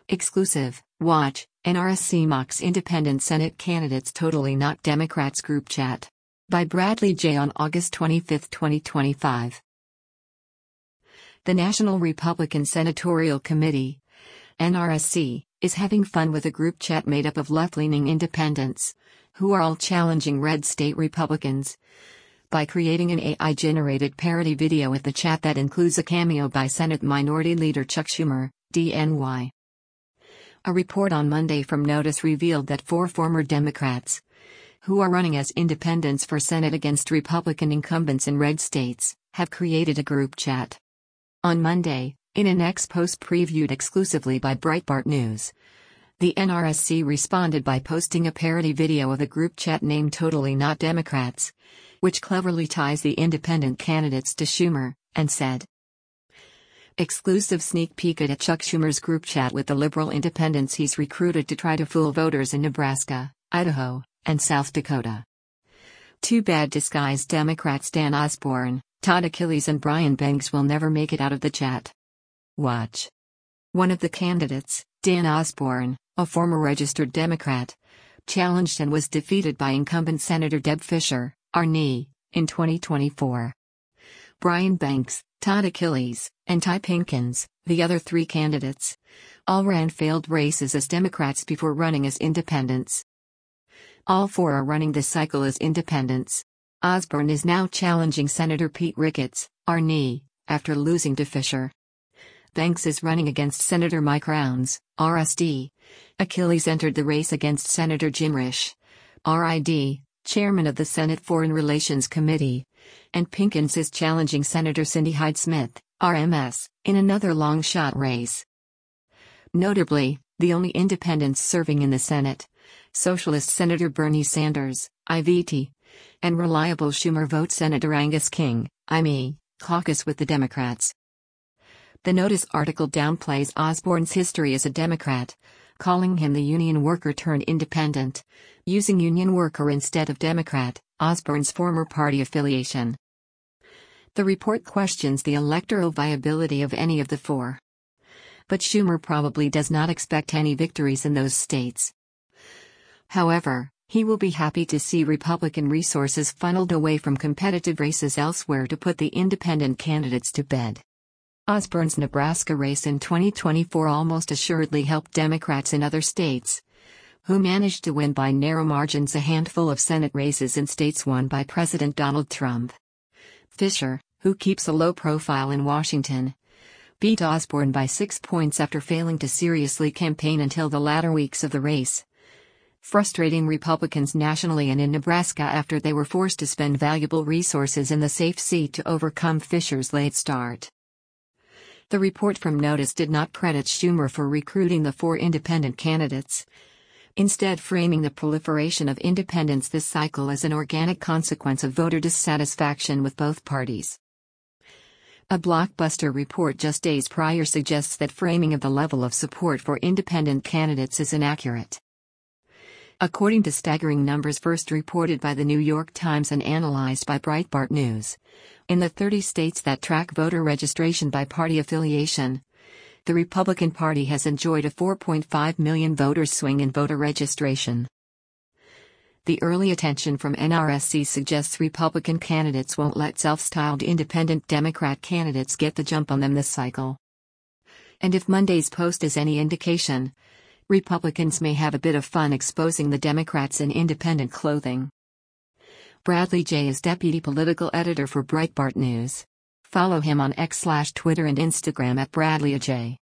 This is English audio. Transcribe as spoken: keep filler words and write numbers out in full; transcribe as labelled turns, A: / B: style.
A: Exclusive, watch, N R S C mocks independent Senate candidates totally not Democrats group chat. By Bradley J. on August twenty-fifth, twenty twenty-five. The National Republican Senatorial Committee, N R S C, is having fun with a group chat made up of left-leaning independents, who are all challenging red state Republicans, by creating an A I-generated parody video with the chat that includes a cameo by Senate Minority Leader Chuck Schumer, D N Y. A report on Monday from Notice revealed that four former Democrats, who are running as independents for Senate against Republican incumbents in red states, have created a group chat. On Monday, in an X post previewed exclusively by Breitbart News, the N R S C responded by posting a parody video of a group chat named Totally Not Democrats, which cleverly ties the independent candidates to Schumer, and said, "Exclusive sneak peek at Chuck Schumer's group chat with the liberal independents he's recruited to try to fool voters in Nebraska, Idaho, and South Dakota. Too bad disguised Democrats Dan Osborne, Todd Achilles and Brian Banks will never make it out of the chat. Watch." One of the candidates, Dan Osborne, a former registered Democrat, challenged and was defeated by incumbent Senator Deb Fischer, R N E, in twenty twenty-four. Brian Banks, Todd Achilles, and Ty Pinkins, the other three candidates, all ran failed races as Democrats before running as independents. All four are running this cycle as independents. Osborne is now challenging Senator Pete Ricketts, R N E, after losing to Fischer. Banks is running against Senator Mike Rounds, R S D. Achilles entered the race against Senator Jim Risch, R I D, chairman of the Senate Foreign Relations Committee, and Pinkins is challenging Senator Cindy Hyde-Smith, R M S, in another long-shot race. Notably, the only independents serving in the Senate, Socialist Senator Bernie Sanders, I V T, and reliable Schumer vote Senator Angus King, I M E, caucus with the Democrats. The Notice article downplays Osborne's history as a Democrat, calling him the union worker turned independent, using union worker instead of Democrat, Osborne's former party affiliation. The report questions the electoral viability of any of the four. But Schumer probably does not expect any victories in those states. However, he will be happy to see Republican resources funneled away from competitive races elsewhere to put the independent candidates to bed. Osborne's Nebraska race in twenty twenty-four almost assuredly helped Democrats in other states, who managed to win by narrow margins a handful of Senate races in states won by President Donald Trump. Fischer, who keeps a low profile in Washington, beat Osborne by six points after failing to seriously campaign until the latter weeks of the race, frustrating Republicans nationally and in Nebraska after they were forced to spend valuable resources in the safe seat to overcome Fischer's late start. The report from Notice did not credit Schumer for recruiting the four independent candidates, instead framing the proliferation of independents this cycle as an organic consequence of voter dissatisfaction with both parties. A Blockbuster report just days prior suggests that framing of the level of support for independent candidates is inaccurate. According to staggering numbers first reported by the New York Times and analyzed by Breitbart News, in the thirty states that track voter registration by party affiliation, the Republican Party has enjoyed a four point five million voters swing in voter registration. The early attention from N R S C suggests Republican candidates won't let self-styled independent Democrat candidates get the jump on them this cycle. And if Monday's post is any indication, Republicans may have a bit of fun exposing the Democrats in independent clothing. Bradley J. is deputy political editor for Breitbart News. Follow him on X slash Twitter and Instagram at Bradley J.